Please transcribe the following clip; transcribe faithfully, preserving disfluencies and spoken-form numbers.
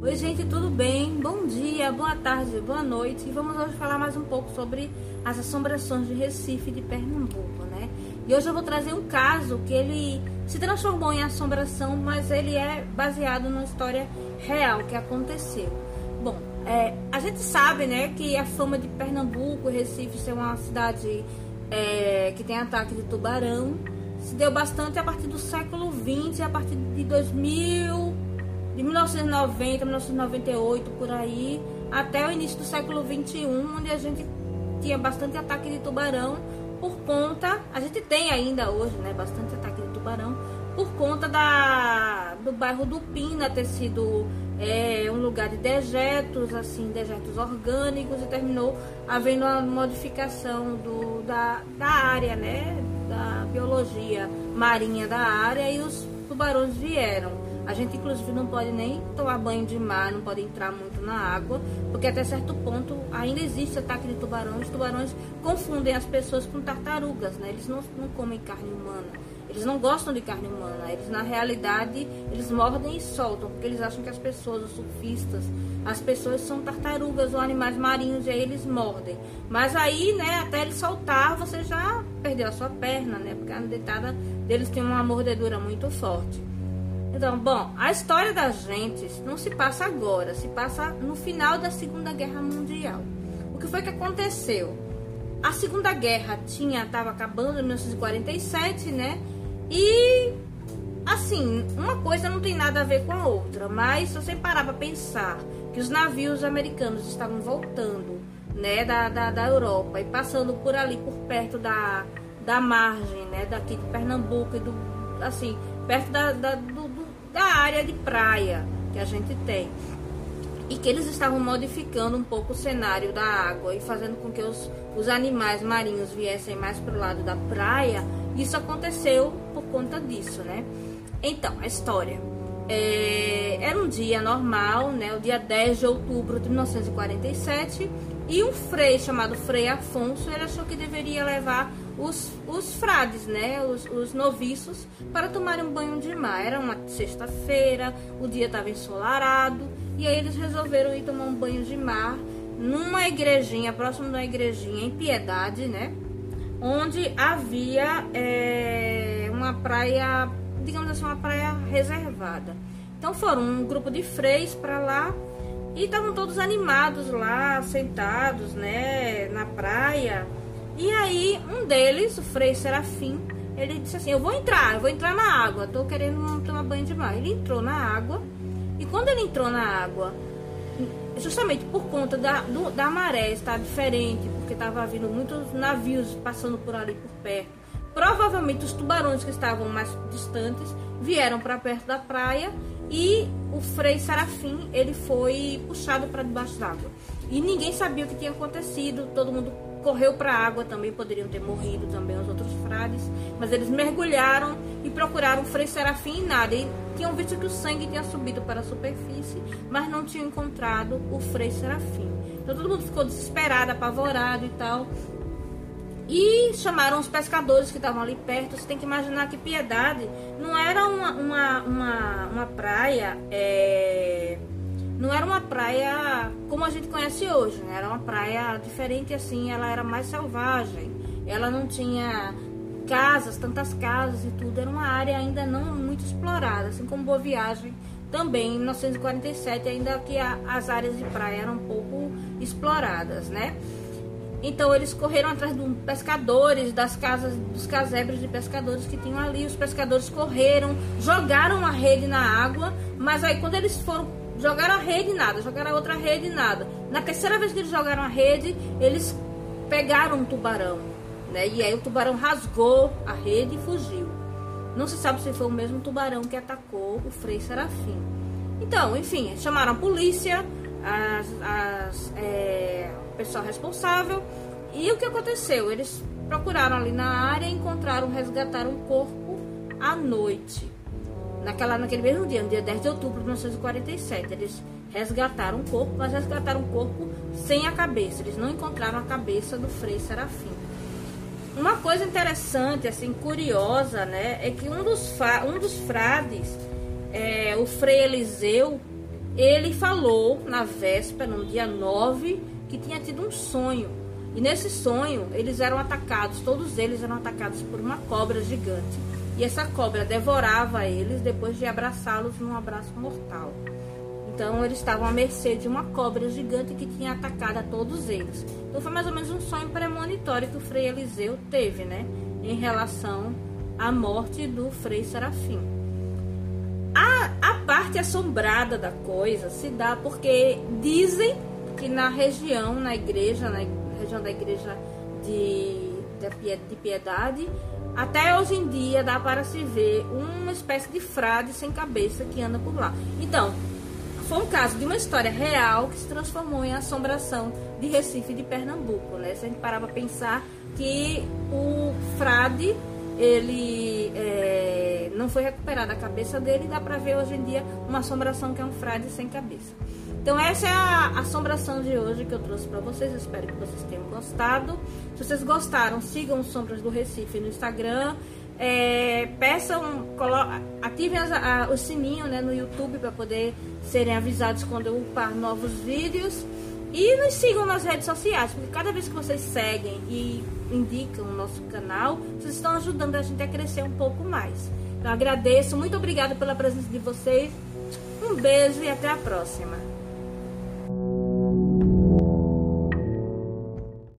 Oi gente, tudo bem? Bom dia, boa tarde, boa noite. E vamos hoje falar mais um pouco sobre as assombrações de Recife, de Pernambuco, né? E hoje eu vou trazer um caso que ele se transformou em assombração, mas ele é baseado numa história real que aconteceu. Bom, é, a gente sabe, né, que a fama de Pernambuco, Recife, ser uma cidade é, que tem ataque de tubarão, se deu bastante a partir do século vinte, a partir de dois mil, de mil novecentos e noventa, mil novecentos e noventa e oito, por aí, até o início do século vinte e um, onde a gente tinha bastante ataque de tubarão por conta, a gente tem ainda hoje, né, bastante ataque de tubarão, por conta da, do bairro do Pina ter sido é, um lugar de dejetos, assim, dejetos orgânicos, e terminou havendo uma modificação do, da, da área, né, da biologia marinha da área, e os tubarões vieram. A gente, inclusive, não pode nem tomar banho de mar, não pode entrar muito na água, porque até certo ponto ainda existe ataque de tubarões. Os tubarões confundem as pessoas com tartarugas, né? Eles não, não comem carne humana, eles não gostam de carne humana. Eles, na realidade, eles mordem e soltam, porque eles acham que as pessoas, os surfistas, as pessoas são tartarugas ou animais marinhos, e aí eles mordem. Mas aí, né, até ele soltar, você já perdeu a sua perna, né? Porque a dentada deles tem uma mordedura muito forte. Então, bom, a história da gente não se passa agora, se passa no final da Segunda Guerra Mundial. O que foi que aconteceu? A Segunda Guerra tinha, estava acabando em mil novecentos e quarenta e sete, né? E, assim, uma coisa não tem nada a ver com a outra, mas se você parar para pensar que os navios americanos estavam voltando, né, da, da, da Europa e passando por ali, por perto da, da margem, né, daqui de Pernambuco e do, assim, perto da, da, do, da área de praia que a gente tem, e que eles estavam modificando um pouco o cenário da água e fazendo com que os, os animais marinhos viessem mais para o lado da praia. Isso aconteceu por conta disso, né? Então, a história é, era um dia normal, né? O dia dez de outubro de mil novecentos e quarenta e sete, e um frei chamado Frei Afonso, ele achou que deveria levar os, os frades, né, os, os noviços, para tomarem um banho de mar. Era uma sexta-feira, o dia estava ensolarado, e aí eles resolveram ir tomar um banho de mar numa igrejinha, próximo de uma igrejinha em Piedade, né, onde havia é, uma praia, digamos assim, uma praia reservada. Então foram um grupo de freis para lá, e estavam todos animados lá, sentados, né, na praia. E aí, um deles, o Frei Serafim, ele disse assim: eu vou entrar, eu vou entrar na água, tô querendo tomar banho de mar. Ele entrou na água, e quando ele entrou na água, justamente por conta da, do, da maré estar diferente, porque estava vindo muitos navios passando por ali, por perto, provavelmente os tubarões que estavam mais distantes vieram para perto da praia, e o Frei Serafim, ele foi puxado para debaixo d'água. E ninguém sabia o que tinha acontecido, todo mundo correu para a água, também poderiam ter morrido também os outros frades, mas eles mergulharam e procuraram o Frei Serafim e nada. E tinham visto que o sangue tinha subido para a superfície, mas não tinham encontrado o Frei Serafim. Então todo mundo ficou desesperado, apavorado e tal. E chamaram os pescadores que estavam ali perto. Você tem que imaginar que Piedade não era uma, uma, uma, uma praia... É... Não era uma praia como a gente conhece hoje, né? Era uma praia diferente, assim, ela era mais selvagem. Ela não tinha casas, tantas casas e tudo. Era uma área ainda não muito explorada, assim como Boa Viagem também, em mil novecentos e quarenta e sete, ainda que a, as áreas de praia eram um pouco exploradas, né? Então eles correram atrás de pescadores, das casas, dos casebres de pescadores que tinham ali. Os pescadores correram, jogaram a rede na água, mas aí quando eles foram... Jogaram a rede e nada, jogaram a outra rede e nada. Na terceira vez que eles jogaram a rede, eles pegaram um tubarão, né? E aí o tubarão rasgou a rede e fugiu. Não se sabe se foi o mesmo tubarão que atacou o Frei Serafim. Então, enfim, chamaram a polícia, as, as, é, o pessoal responsável. E o que aconteceu? Eles procuraram ali na área, encontraram, resgataram um corpo à noite. Naquela, naquele mesmo dia, no dia dez de outubro de mil novecentos e quarenta e sete, eles resgataram o corpo, mas resgataram o corpo sem a cabeça. Eles não encontraram a cabeça do Frei Serafim. Uma coisa interessante, assim, curiosa, né, é que um dos, um dos frades, é, o Frei Eliseu, ele falou na véspera, no dia nove, que tinha tido um sonho. E nesse sonho, eles eram atacados, todos eles eram atacados por uma cobra gigante. E essa cobra devorava eles depois de abraçá-los num abraço mortal. Então, eles estavam à mercê de uma cobra gigante que tinha atacado a todos eles. Então, foi mais ou menos um sonho premonitório que o Frei Eliseu teve, né? Em relação à morte do Frei Serafim. A, a parte assombrada da coisa se dá porque dizem que na região, na igreja, na região da igreja de, de Piedade, até hoje em dia dá para se ver uma espécie de frade sem cabeça que anda por lá. Então, foi um caso de uma história real que se transformou em assombração de Recife e de Pernambuco, né? Se a gente parar para pensar que o frade, ele é, não foi recuperada a cabeça dele, dá para ver hoje em dia uma assombração que é um frade sem cabeça. Então essa é a assombração de hoje que eu trouxe para vocês. Eu espero que vocês tenham gostado. Se vocês gostaram, sigam os Sombras do Recife no Instagram. É, peçam, ativem as, a, o sininho, né, no YouTube para poder serem avisados quando eu upar novos vídeos. E nos sigam nas redes sociais, porque cada vez que vocês seguem e indicam o nosso canal, vocês estão ajudando a gente a crescer um pouco mais. Então agradeço, muito obrigada pela presença de vocês. Um beijo e até a próxima.